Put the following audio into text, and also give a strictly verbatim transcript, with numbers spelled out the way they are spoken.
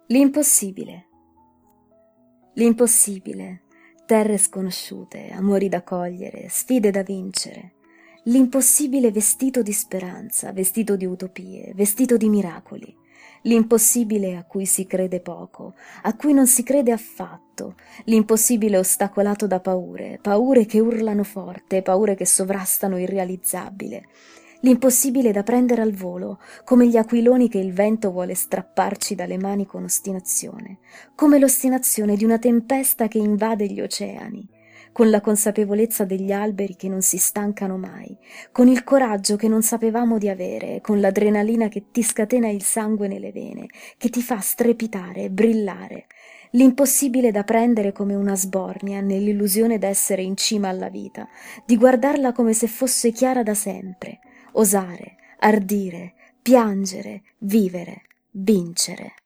L'impossibile. L'impossibile, terre sconosciute, amori da cogliere, sfide da vincere. L'impossibile vestito di speranza, vestito di utopie, vestito di miracoli. L'impossibile a cui si crede poco, a cui non si crede affatto. L'impossibile ostacolato da paure, paure che urlano forte, paure che sovrastano il realizzabile. L'impossibile da prendere al volo, come gli aquiloni che il vento vuole strapparci dalle mani con ostinazione, come l'ostinazione di una tempesta che invade gli oceani, con la consapevolezza degli alberi che non si stancano mai, con il coraggio che non sapevamo di avere, con l'adrenalina che ti scatena il sangue nelle vene, che ti fa strepitare, brillare. L'impossibile da prendere come una sbornia nell'illusione d'essere in cima alla vita, di guardarla come se fosse chiara da sempre. Osare, ardire, piangere, vivere, vincere.